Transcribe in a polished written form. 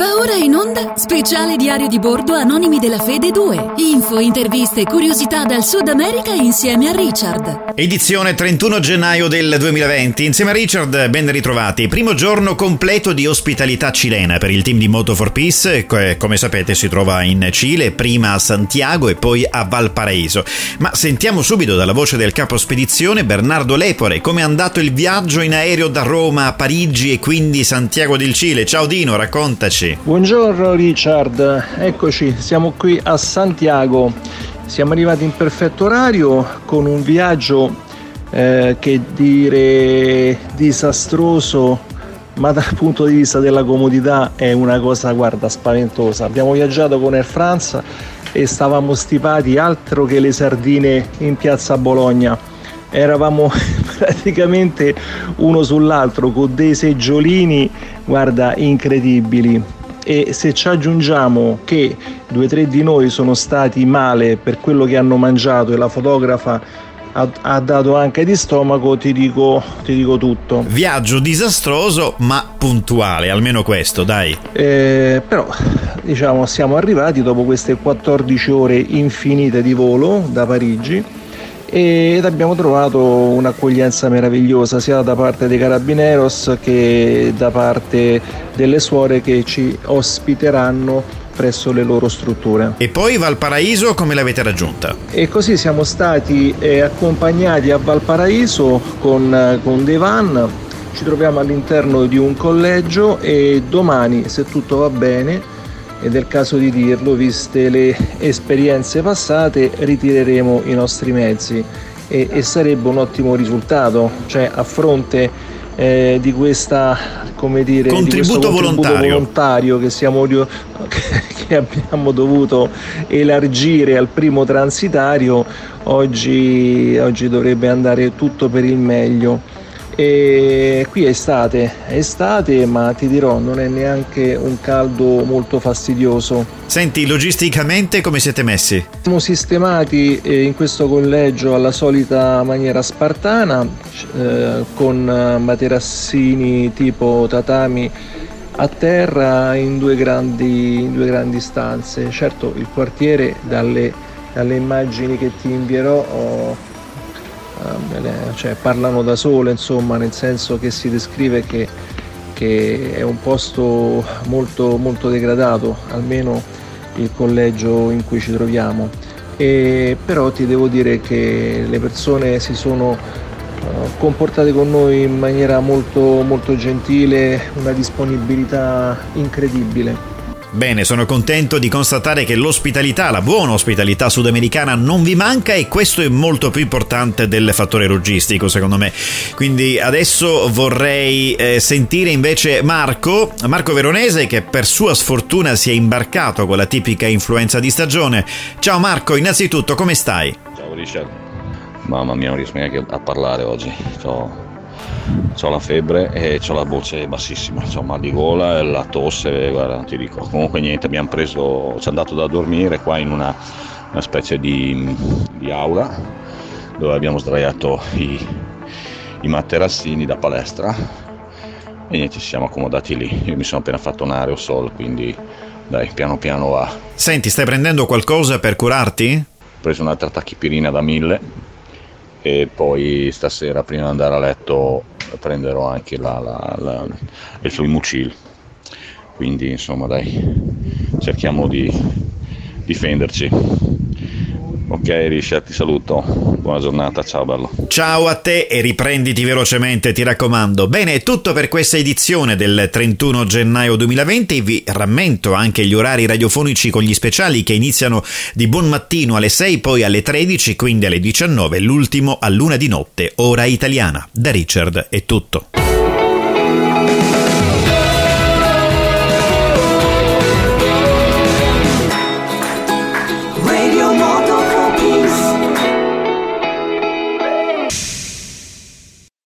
Va ora in onda speciale diario di bordo Anonimi della Fede 2. Info, interviste e curiosità dal Sud America insieme a Richard. Edizione 31 gennaio del 2020. Insieme a Richard, ben ritrovati. Primo giorno completo di ospitalità cilena per il team di Moto for Peace. Come sapete si trova in Cile, prima a Santiago e poi a Valparaíso. Ma sentiamo subito dalla voce del capo spedizione Bernardo Lepore come è andato il viaggio in aereo da Roma a Parigi e quindi Santiago del Cile. Ciao Dino, raccontaci. Buongiorno Richard, eccoci, siamo qui a Santiago. Siamo arrivati in perfetto orario con un viaggio che dire disastroso, ma dal punto di vista della comodità è una cosa, guarda, spaventosa. Abbiamo viaggiato con Air France e stavamo stipati altro che le sardine in piazza Bologna. Eravamo praticamente uno sull'altro con dei seggiolini, guarda, incredibili. E se ci aggiungiamo che 2 o 3 di noi sono stati male per quello che hanno mangiato e la fotografa ha dato anche di stomaco, ti dico tutto. Viaggio disastroso ma puntuale, almeno questo, dai. Però diciamo siamo arrivati dopo queste 14 ore infinite di volo da Parigi ed abbiamo trovato un'accoglienza meravigliosa sia da parte dei Carabineros che da parte delle suore che ci ospiteranno presso le loro strutture. E poi Valparaíso come l'avete raggiunta? E così siamo stati accompagnati a Valparaíso con dei van. Ci troviamo all'interno di un collegio e domani, se tutto va bene, ed è il caso di dirlo, viste le esperienze passate, ritireremo i nostri mezzi e sarebbe un ottimo risultato, cioè a fronte di questa, come dire, contributo volontario che abbiamo dovuto elargire al primo transitario, oggi dovrebbe andare tutto per il meglio. E qui è estate, ma ti dirò, non è neanche un caldo molto fastidioso. Senti, logisticamente come siete messi? Siamo sistemati in questo collegio alla solita maniera spartana, con materassini tipo tatami a terra in due grandi stanze. Certo, il quartiere dalle immagini che ti invierò parlano da sole, insomma, nel senso che si descrive che è un posto molto, molto degradato, almeno il collegio in cui ci troviamo. Però ti devo dire che le persone si sono comportate con noi in maniera molto, molto gentile, una disponibilità incredibile. Bene, sono contento di constatare che l'ospitalità, la buona ospitalità sudamericana non vi manca e questo è molto più importante del fattore logistico, secondo me. Quindi adesso vorrei sentire invece Marco Veronese, che per sua sfortuna si è imbarcato con la tipica influenza di stagione. Ciao Marco, innanzitutto come stai? Ciao Richard. Mamma mia, non riesco neanche a parlare oggi. C'ho la febbre e c'ho la voce bassissima, c'ho mal di gola e la tosse, guarda, non ti dico. Comunque niente, ci è andato da dormire qua in una specie di aula dove abbiamo sdraiato i materassini da palestra e niente, ci siamo accomodati lì. Io mi sono appena fatto un aerosol, quindi dai, piano piano va. Senti, stai prendendo qualcosa per curarti? Ho preso un'altra tachipirina da 1000 e poi stasera prima di andare a letto prenderò anche il Fluimucil, quindi insomma dai, cerchiamo di difenderci. Ok Richard, ti saluto, buona giornata, ciao bello. Ciao a te e riprenditi velocemente, ti raccomando. Bene, è tutto per questa edizione del 31 gennaio 2020. Vi rammento anche gli orari radiofonici con gli speciali che iniziano di buon mattino alle 6, poi alle 13, quindi alle 19, l'ultimo all'1 di notte, ora italiana. Da Richard è tutto.